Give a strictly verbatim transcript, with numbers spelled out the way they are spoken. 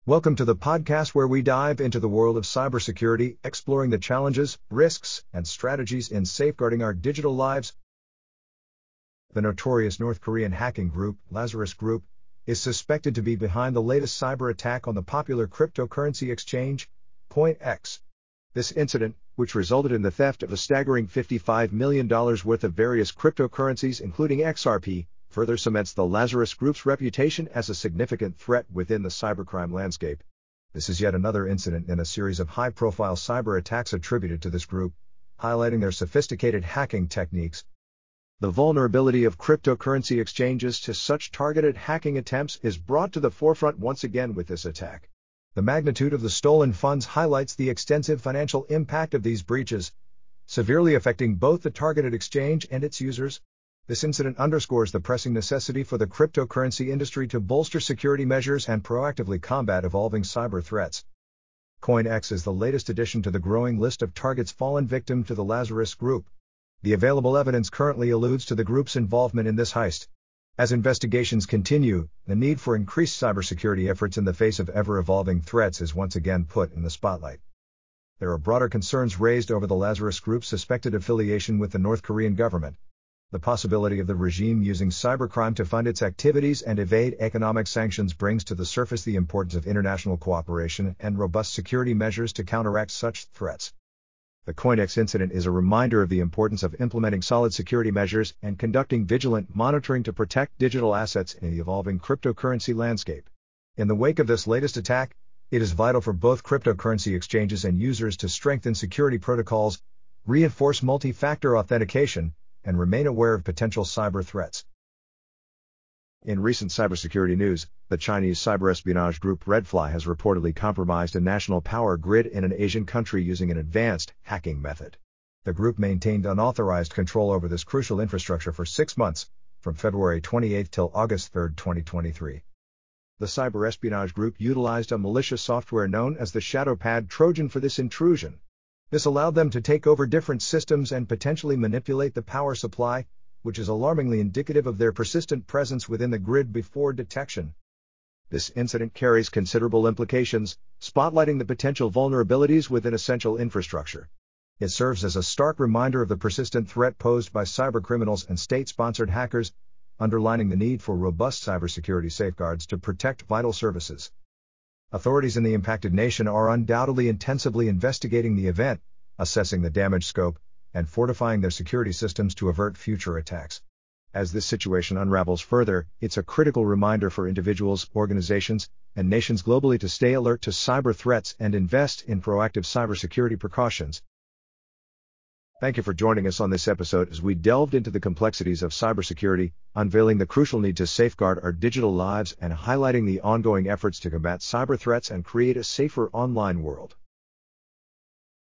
Welcome to the podcast where we dive into the world of cybersecurity, exploring the challenges, risks, and strategies in safeguarding our digital lives. The notorious North Korean hacking group, Lazarus Group, is suspected to be behind the latest cyber attack on the popular cryptocurrency exchange, CoinEx. This incident, which resulted in the theft of a staggering fifty-five million dollars worth of various cryptocurrencies including X R P, further cements the Lazarus Group's reputation as a significant threat within the cybercrime landscape. This is yet another incident in a series of high-profile cyber attacks attributed to this group, highlighting their sophisticated hacking techniques. The vulnerability of cryptocurrency exchanges to such targeted hacking attempts is brought to the forefront once again with this attack. The magnitude of the stolen funds highlights the extensive financial impact of these breaches, severely affecting both the targeted exchange and its users. This incident underscores the pressing necessity for the cryptocurrency industry to bolster security measures and proactively combat evolving cyber threats. CoinEx is the latest addition to the growing list of targets fallen victim to the Lazarus Group. The available evidence currently alludes to the group's involvement in this heist. As investigations continue, the need for increased cybersecurity efforts in the face of ever-evolving threats is once again put in the spotlight. There are broader concerns raised over the Lazarus Group's suspected affiliation with the North Korean government. The possibility of the regime using cybercrime to fund its activities and evade economic sanctions brings to the surface the importance of international cooperation and robust security measures to counteract such threats. The CoinEx incident is a reminder of the importance of implementing solid security measures and conducting vigilant monitoring to protect digital assets in the evolving cryptocurrency landscape. In the wake of this latest attack, it is vital for both cryptocurrency exchanges and users to strengthen security protocols, reinforce multi-factor authentication, and remain aware of potential cyber threats. In recent cybersecurity news, the Chinese cyber espionage group Redfly has reportedly compromised a national power grid in an Asian country using an advanced hacking method. The group maintained unauthorized control over this crucial infrastructure for six months, from February twenty-eighth till August third, twenty twenty-three. The cyber espionage group utilized a malicious software known as the ShadowPad Trojan for this intrusion. This allowed them to take over different systems and potentially manipulate the power supply, which is alarmingly indicative of their persistent presence within the grid before detection. This incident carries considerable implications, spotlighting the potential vulnerabilities within essential infrastructure. It serves as a stark reminder of the persistent threat posed by cybercriminals and state-sponsored hackers, underlining the need for robust cybersecurity safeguards to protect vital services. Authorities in the impacted nation are undoubtedly intensively investigating the event, assessing the damage scope, and fortifying their security systems to avert future attacks. As this situation unravels further, it's a critical reminder for individuals, organizations, and nations globally to stay alert to cyber threats and invest in proactive cybersecurity precautions. Thank you for joining us on this episode as we delved into the complexities of cybersecurity, unveiling the crucial need to safeguard our digital lives and highlighting the ongoing efforts to combat cyber threats and create a safer online world.